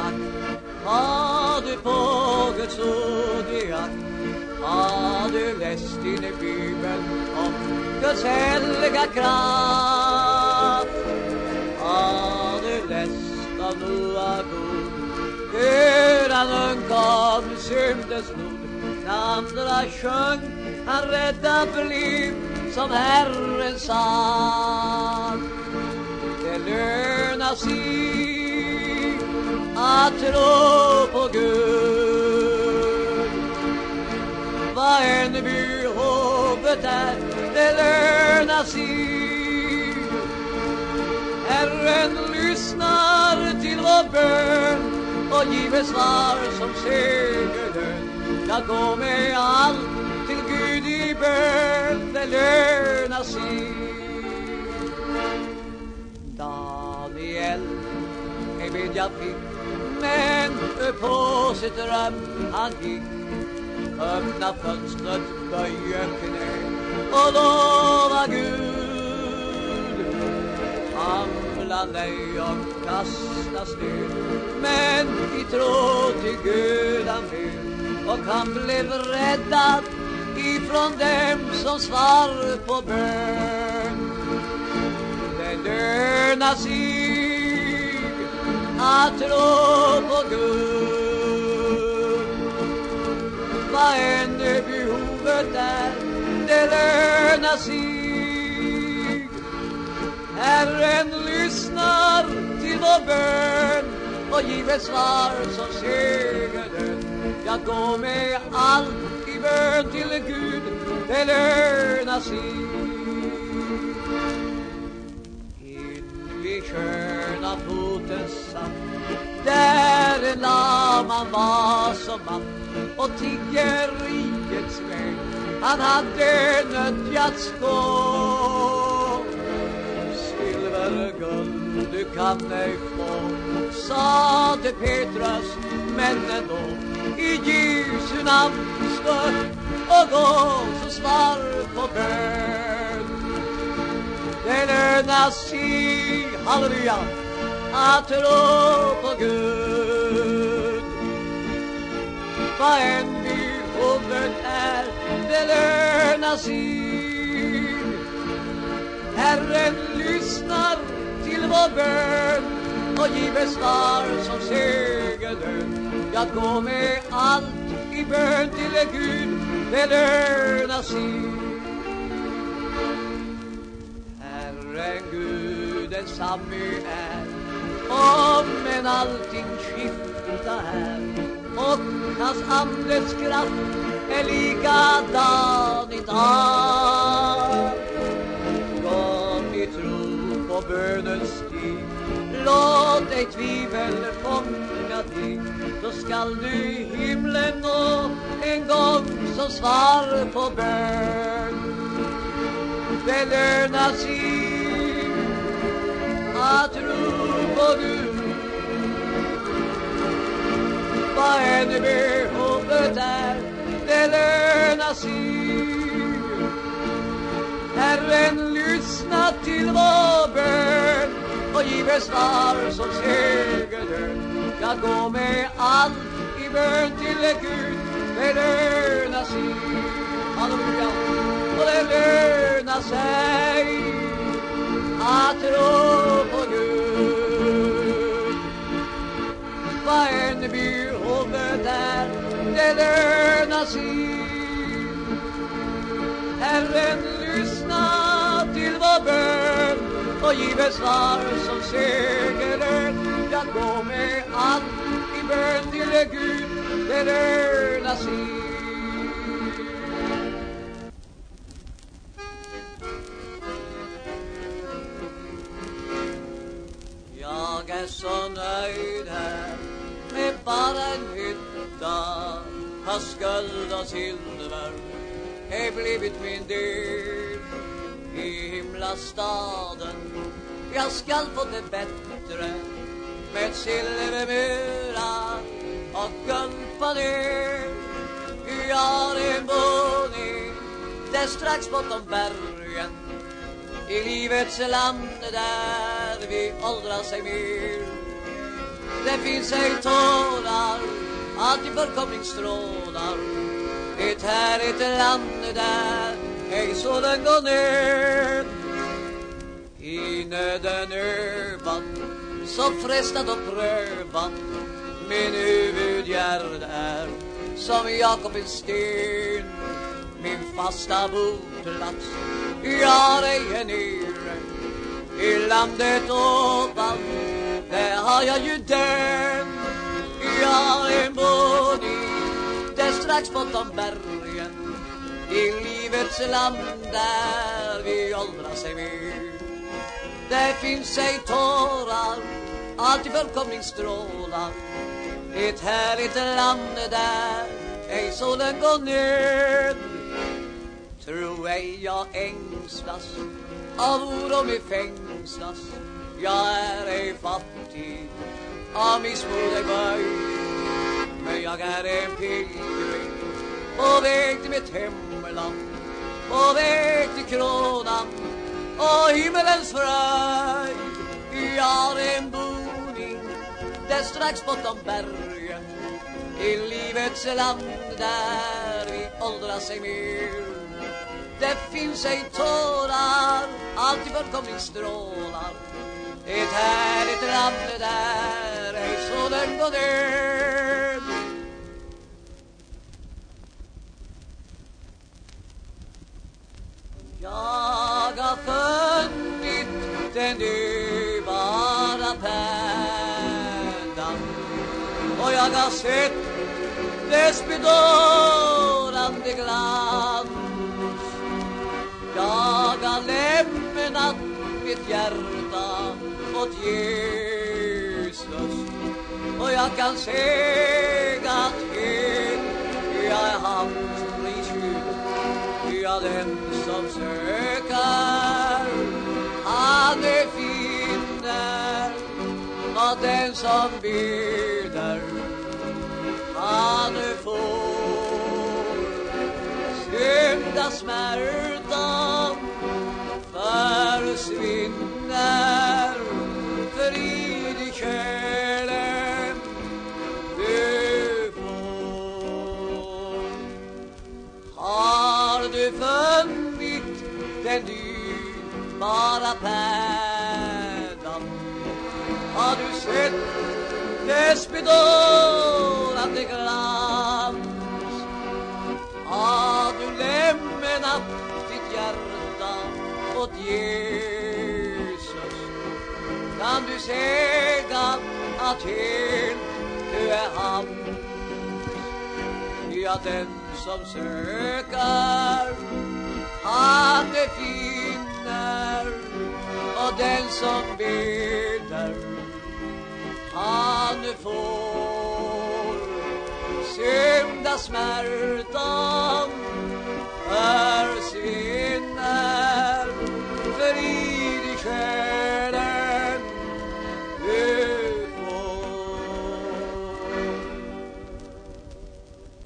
akt? Har du på Guds ord i akt? Har du läst in i Bibeln om Guds heliga kraft? Har du läst av Noa god, hur han undkom syndens blod? När andra sjöng, han räddade liv som Herren sa. Det lönar sig att tro på Gud. Vad än behovet är, det lönar sig. Herren lyssnar till vår bön och giver svar som segerlön. Jag går med allt till Gud i bön, det lönar sig. Daniel, en bedja fick, men på sitt dröm han gick. Öppna fönstret, böja knä och lova Gud. Hamla lejon kastas ner, men i tro till Gud han ber. Och han blev räddad ifrån dem som svar på bön. Det lönar sig att tro på Gud. Vad än behovet är, det lönar sig. Herren lyssnar till vår bön och giver svar som segerlön. Jag går med allt i bön till Gud, det lönar sig. In vid sköna foten satt, där en laman var som matt och tiggerrikets väg han hade nödjats gå. Silver, guld du kan ej få, sade Petrus, men ändå i Jesu namn stör och gå så svar på bön. Det lönar sig, halleluja, att tro på Gud. Vad än behovet är, det lönar sig. Herren lyssnar till vår bön och giver svar som segerlön. Jag går med allt i bön till Gud, det lönar sig. Herren Gud densamme är, om en allting skiftar här. Och hans andes kraft är likadan idag. Kom i tro på bönens stig, låt dig tvivel fånga dig. Då skall du i himlen nå en gång som svar på bön. Det lönar sig att tro på Gud. Vad än behovet är, det lönar sig. Herren lyssnar till vår bön och giver svar som segerlön. Jag går med allt i bön till Gud, det lönar sig. Halleluja. Och det lönar sig att tro på Gud. Vad än behovet är, det lönar sig. Herren lyssnar till vår bön och giver svar som segerlön. Jag går med allt i bön till Gud, det lönar sig. Jag är så nöjd här med bara en hytta, fast skuld och silver är blivit min del. I himlastaden jag skall få det bättre, med silvermyra och guldpanel. Jag har en boning där strax bortom bergen, i livets land där vi åldrar sig mer. Det finns ej tårar, alltid förkomlingsstrålar. Ett härligt land där ej solen går ned. I nöden övad, så frestad och prövad. Min huvudgärd är som Jakobens sten. Min fasta boplats, jag är nere i landet ovan. Där har jag ju den. Jag är en boning där strax bortom bergen. I livets land där vi åldras sig med. Det finns ej tårar, alltid fullkomningsstrålar. Ett härligt land där ej solen går ned. Tro ej jag ängslas av oro mig fängslas. Jag är ej fattig, av missmod är böjd. Men jag är en pilgrim på väg till mitt hemland, på väg till kronan och himmelens fröjd. Jag är en boning där strax bortom bergen. I livets land där vi åldras sig mer. Det finns ej tårar, alltid fullkomningsstrålar. Ett härligt land där ej solen går ned. Jag har funnit den dyrbara pärlan, och jag har sett dess bedårande glans. Jag har lämnat mitt hjärta åt Jesus, och jag kan säga att jag är hans friskjut. Ja, den som söker, han är finner, och den som beder, han får. Syndasmärtan försvinner, frid i själen du får. Har du funnit den dyrbara pärlan? Har du sett dess bedårande glans? Har du lämnat ditt hjärta åt Jesus? Kan du säga att helt du är hans? Ja, den som söker, han är finner, och den som beder, han får. Syndasmärtan försvinner.